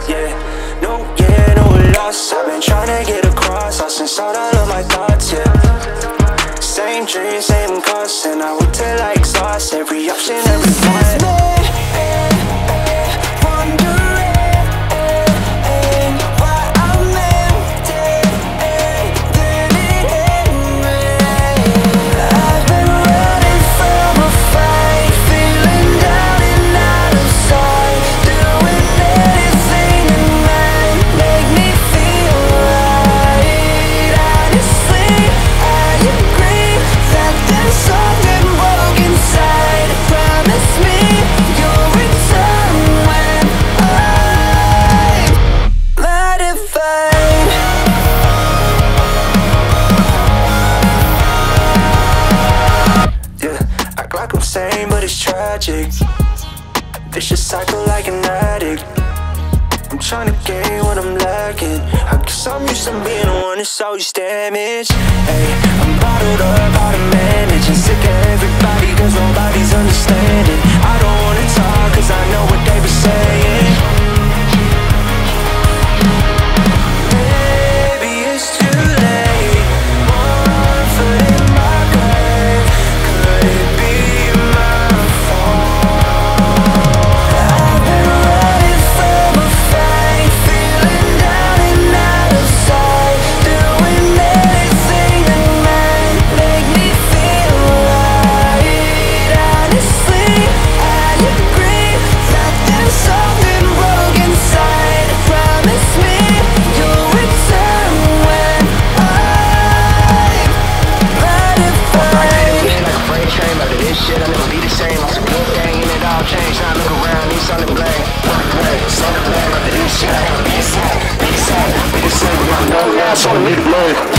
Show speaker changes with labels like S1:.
S1: yeah. No loss. I've been trying to get across, lost inside all of my thoughts, yeah. Same dreams, same costs, and I wait till I exhaust every option, every fight. But it's tragic. Vicious cycle like an addict. I'm trying to gain what I'm lacking. I guess I'm used to being the one that's always damaged. Hey, I'm bottled up, how to manage, and sick of everybody cause nobody's understanding. I don't wanna talk cause I know what they were saying. Maybe it's too late. One foot in my grave. Could it be on the blade.